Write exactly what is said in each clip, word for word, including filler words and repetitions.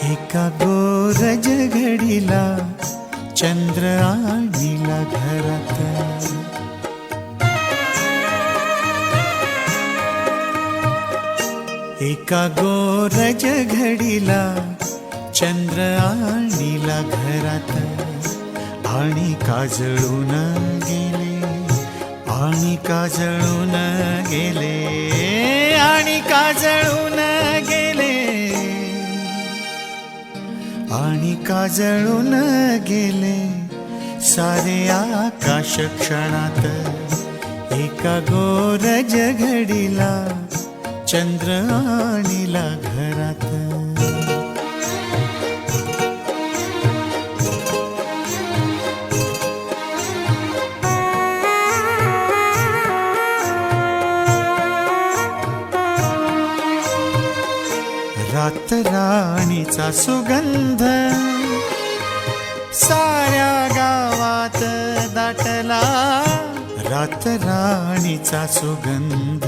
एका गोरज घडीला चंद्र आणीला घरात. एका गोरज घडीला चंद्र आणीला घरात. आणि काजळून गेले, आणि काजळून गेले, आणि काजळून गेले, आणि काजळून गेले सारे आकाश क्षणात. एका गोरज घडीला चंद्र आणीला घरात. रात राणीचा सुगंध साऱ्या गावात दाटला. रात राणीचा सुगंध,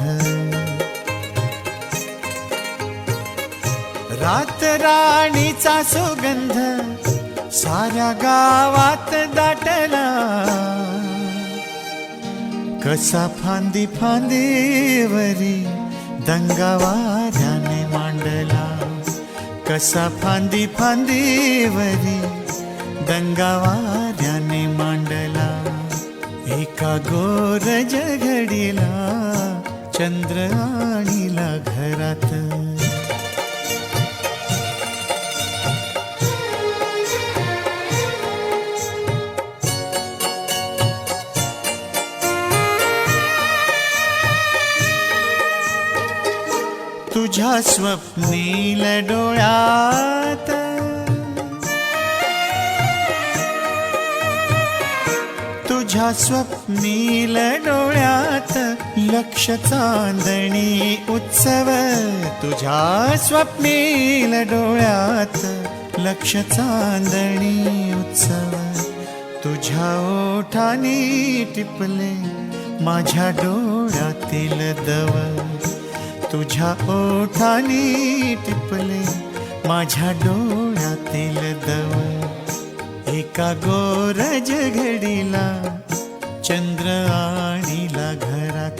रात राणीचा सुगंध साऱ्या गावात दाटला. कसा फांदी फांदीवरी दंगा वाऱ्याने मांडला. कसा फांदी फांदीवरी दंगा वाऱ्याने मांडला. एका गोरज घडीला चंद्र आणीला घरात. तुझ्या स्वप्नील डोळ्यात, तुझ्या स्वप्नील डोळ्यात लक्ष चांदणी उत्सव. तुझ्या स्वप्नील डोळ्यात लक्ष चांदणी उत्सव. तुझ्या ओठांनी टिपले माझ्या डोळ्यातील दव. तुझ्या ओठांनी टिपले माझ्या डोळ्यातील दव. एका गोरज घडीला चंद्र आणीला घरात.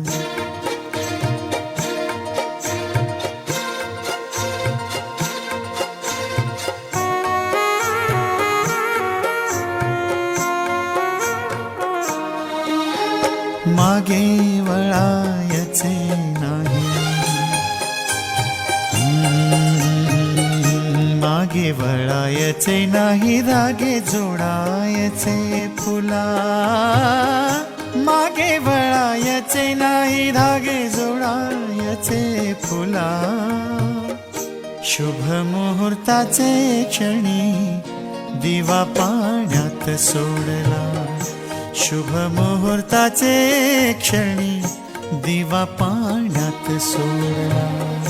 मागे वळायचे नाही, मागे वळायचे नाही, धागे जोडायचे फुला. मागे वळायचे नाही, धागे जोडायचे फुला. शुभ मुहूर्ताचे क्षणी दिवा पाण्यात सोडला. शुभ मुहूर्ताचे क्षणी दिवा पाण्यात सोडला.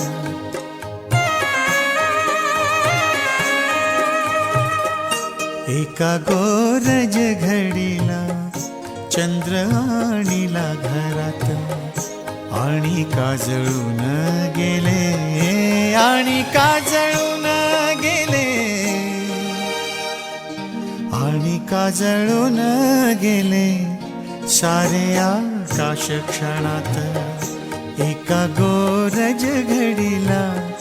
एका गोरज घडीला चंद्र आणीला घरात. आणि काजळून गेले, आणि काजळून गेले, आणि काजळून गेले सारे आकाश क्षणात. एका गोरज घडीला